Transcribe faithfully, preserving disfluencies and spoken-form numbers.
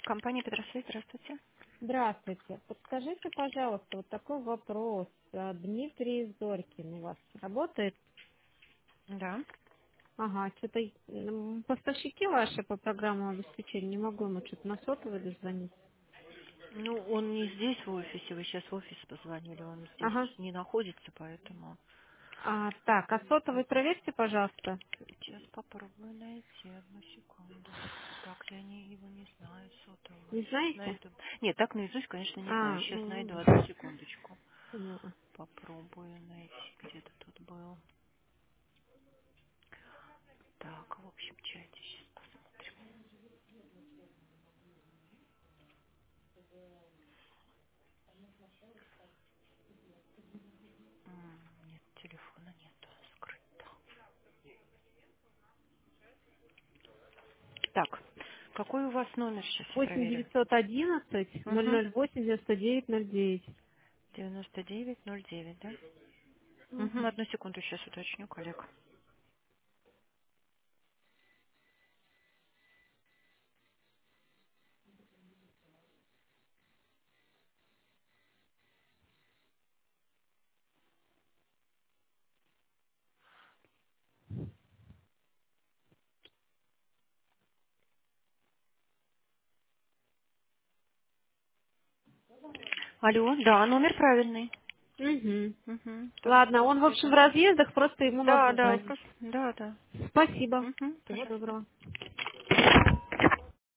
Компания Петросвет, здравствуйте. Здравствуйте. Подскажите, пожалуйста, вот такой вопрос. А, Дмитрий Зорькин у вас работает? Да. Ага, что-то м, поставщики ваши по программному обеспечению, не могу ему что-то на сотовый дозвонить. Ну, он не здесь в офисе, вы сейчас в офис позвонили, он здесь Ага. не находится, поэтому А, так, а сотовый проверьте, пожалуйста. сейчас попробую найти одну секунду. Так, я не, его не знаю, сотового. Не Сейчас знаете? найду. Нет, так наизусть, конечно, не знаю. А, Сейчас найду м, одну секундочку. поняла. Попробую найти, где-то тут был. Так, в общем чате сейчас посмотрим. М, Нет, телефона нету, скрыто. Так, какой у вас номер, сейчас я восемь проверю. девятьсот одиннадцать ноль Угу. ноль восемь девяносто девять ноль девять. девяносто девять ноль девять, да? Угу, Угу. одну секунду, сейчас уточню, коллег. Алло, да, номер правильный. Угу. Угу, так Ладно, что он, в общем, в свяжем. разъездах, просто ему Да, надо да, звонить. просто, да, да. Спасибо. Угу, Всего пожалуйста. доброго.